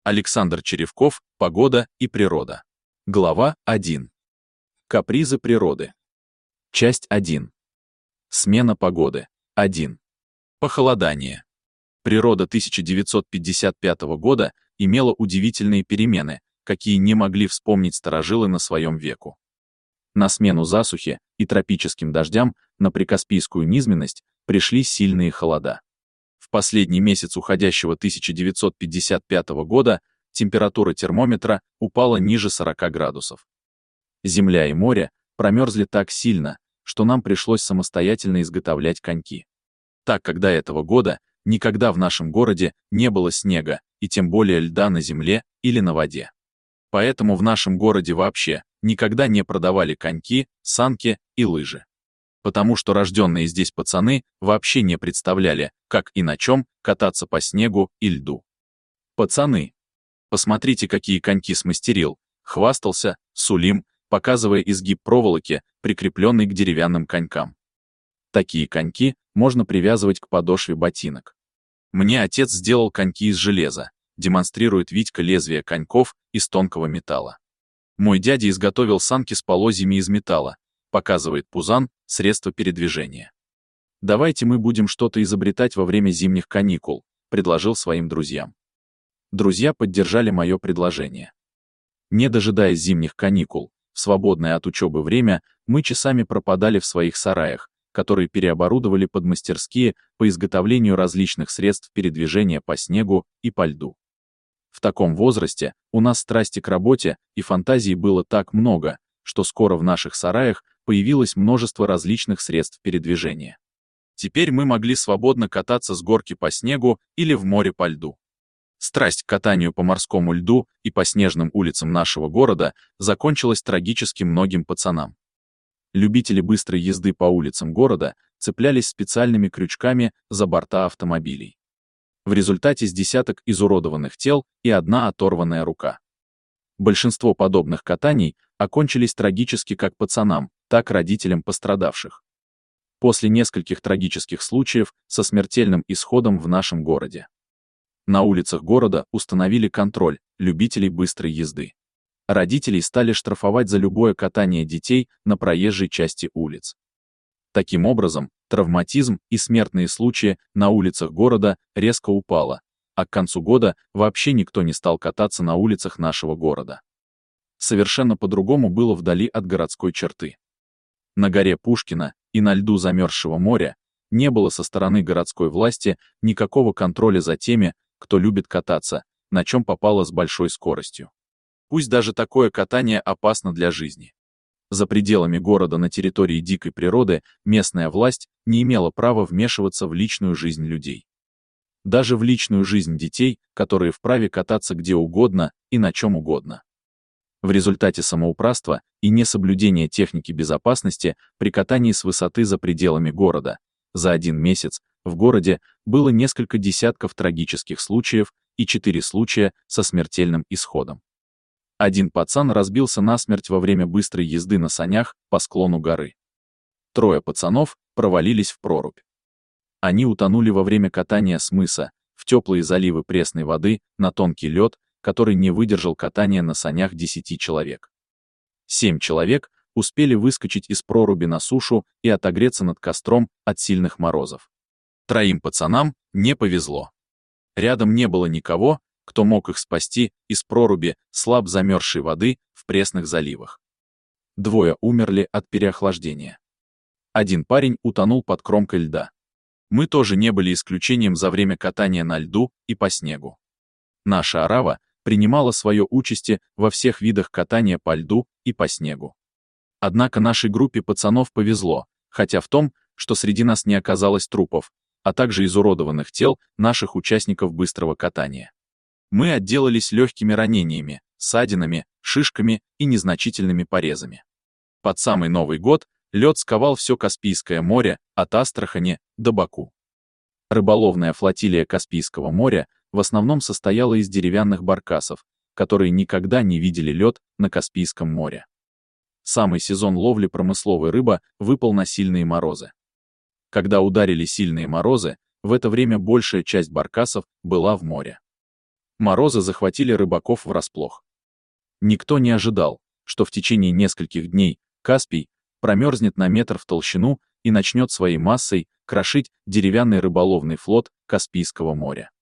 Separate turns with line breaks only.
Александр Черевков. Погода и природа. Глава 1. Капризы природы. Часть 1. Смена погоды. 1. Похолодание. Природа 1955 года имела удивительные перемены, какие не могли вспомнить старожилы на своем веку. На смену засухе и тропическим дождям на прикаспийскую низменность пришли сильные холода. В последний месяц уходящего 1955 года температура термометра упала ниже 40 градусов. Земля и море промерзли так сильно, что нам пришлось самостоятельно изготовлять коньки. Так как до этого года никогда в нашем городе не было снега, и тем более льда на земле или на воде. Поэтому в нашем городе вообще никогда не продавали коньки, санки и лыжи. Потому что рожденные здесь пацаны вообще не представляли, как и на чем кататься по снегу и льду. Пацаны, посмотрите, какие коньки смастерил, хвастался Сулим, показывая изгиб проволоки, прикрепленной к деревянным конькам. Такие коньки можно привязывать к подошве ботинок. Мне отец сделал коньки из железа, демонстрирует Витька лезвие коньков из тонкого металла. Мой дядя изготовил санки с полозьями из металла, показывает Пузан, средство передвижения. Давайте мы будем что-то изобретать во время зимних каникул, предложил своим друзьям. Друзья поддержали мое предложение. Не дожидаясь зимних каникул, в свободное от учебы время мы часами пропадали в своих сараях, которые переоборудовали под мастерские по изготовлению различных средств передвижения по снегу и по льду. В таком возрасте у нас страсти к работе и фантазии было так много, что скоро в наших сараях появилось множество различных средств передвижения. Теперь мы могли свободно кататься с горки по снегу или в море по льду. Страсть к катанию по морскому льду и по снежным улицам нашего города закончилась трагически многим пацанам. Любители быстрой езды по улицам города цеплялись специальными крючками за борта автомобилей. В результате с десяток изуродованных тел и одна оторванная рука. Большинство подобных катаний окончились трагически как пацанам, так и родителям пострадавших. После нескольких трагических случаев со смертельным исходом в нашем городе. На улицах города установили контроль любителей быстрой езды. Родителей стали штрафовать за любое катание детей на проезжей части улиц. Таким образом, травматизм и смертные случаи на улицах города резко упало, а к концу года вообще никто не стал кататься на улицах нашего города. Совершенно по-другому было вдали от городской черты. На горе Пушкина и на льду замерзшего моря не было со стороны городской власти никакого контроля за теми, кто любит кататься, на чем попало с большой скоростью. Пусть даже такое катание опасно для жизни. За пределами города на территории дикой природы местная власть не имела права вмешиваться в личную жизнь людей. Даже в личную жизнь детей, которые вправе кататься где угодно и на чем угодно. В результате самоуправства и несоблюдения техники безопасности при катании с высоты за пределами города за один месяц в городе было несколько десятков трагических случаев и 4 случая со смертельным исходом. Один пацан разбился насмерть во время быстрой езды на санях по склону горы. 3 пацанов провалились в прорубь. Они утонули во время катания с мыса в теплые заливы пресной воды на тонкий лед, который не выдержал катания на санях 10 человек. 7 человек успели выскочить из проруби на сушу и отогреться над костром от сильных морозов. 3 пацанам не повезло. Рядом не было никого, кто мог их спасти из проруби слаб замерзшей воды в пресных заливах. 2 умерли от переохлаждения. 1 парень утонул под кромкой льда. Мы тоже не были исключением за время катания на льду и по снегу. Наша орава принимала свое участие во всех видах катания по льду и по снегу. Однако нашей группе пацанов повезло, хотя в том, что среди нас не оказалось трупов, а также изуродованных тел наших участников быстрого катания. Мы отделались легкими ранениями, ссадинами, шишками и незначительными порезами. Под самый Новый год лед сковал все Каспийское море от Астрахани до Баку. Рыболовная флотилия Каспийского моря в основном состояла из деревянных баркасов, которые никогда не видели лед на Каспийском море. Самый сезон ловли промысловой рыбы выпал на сильные морозы. Когда ударили сильные морозы, в это время большая часть баркасов была в море. Морозы захватили рыбаков врасплох. Никто не ожидал, что в течение нескольких дней Каспий промерзнет на метр в толщину и начнет своей массой крошить деревянный рыболовный флот Каспийского моря.